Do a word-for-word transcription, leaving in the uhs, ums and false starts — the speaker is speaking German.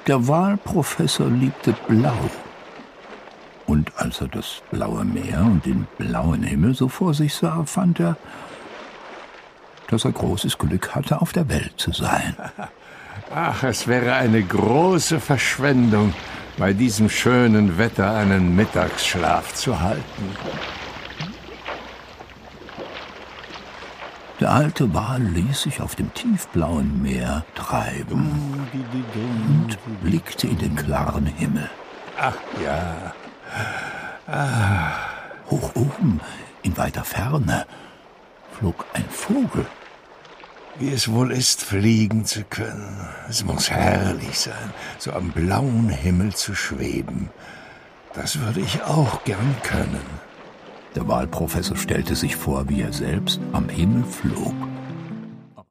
Der Walprofessor liebte Blau. Und als er das blaue Meer und den blauen Himmel so vor sich sah, fand er, dass er großes Glück hatte, auf der Welt zu sein. Ach, es wäre eine große Verschwendung, bei diesem schönen Wetter einen Mittagsschlaf zu halten. Der alte Wal ließ sich auf dem tiefblauen Meer treiben und blickte in den klaren Himmel. Ach ja. Ah. Hoch oben, in weiter Ferne, flog ein Vogel. Wie es wohl ist, fliegen zu können. Es muss herrlich sein, so am blauen Himmel zu schweben. Das würde ich auch gern können. Der Walprofessor stellte sich vor, wie er selbst am Himmel flog.